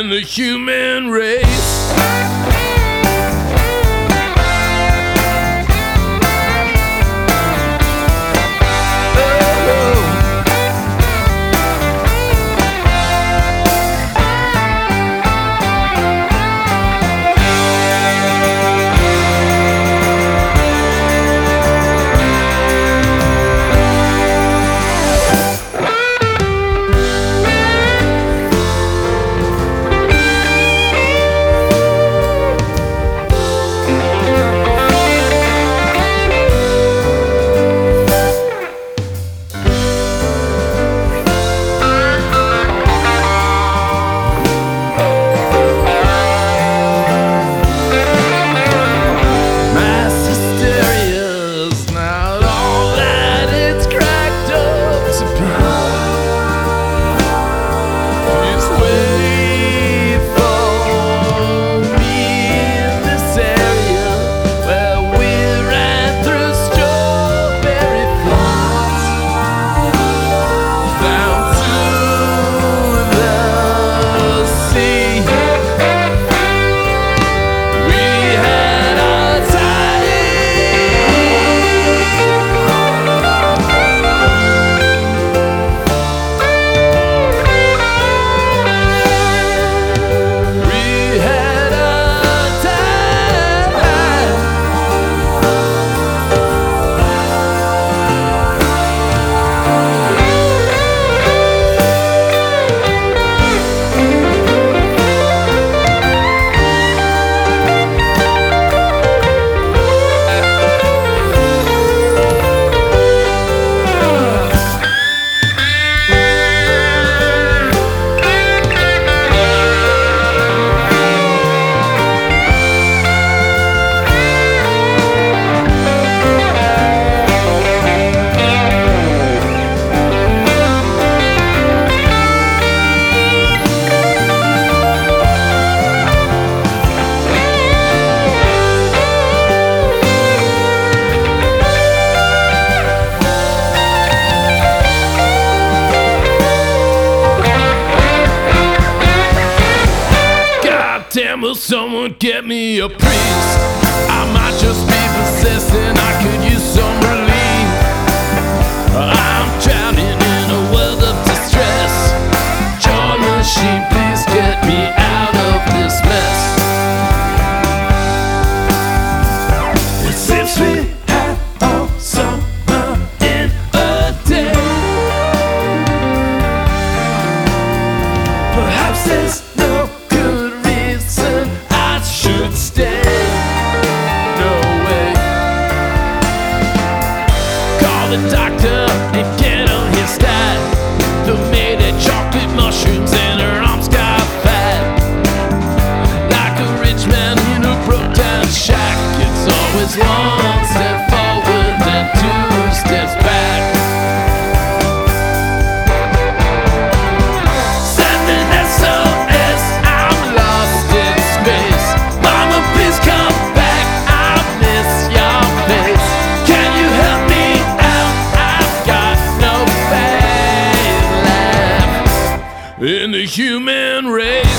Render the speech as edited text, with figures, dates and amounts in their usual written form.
in the human race. Damn, will someone get me a priest? I might just be possessed and I could use some relief. I'm drowning in a world of distress. Joy machine, please get me out of this mess. It seems we had all summer in a day. Perhaps there's no good reason I should stay. No way. Call the doctor and get on his stat. The maid had chocolate mushrooms and her arms got fat. Like a rich man in a broke down shack, it's always one step forward and two steps back. Send an SOS, I'm lost in space. Mama, please come back, I miss your face. Can you help me out? I've got no faith left in the human race.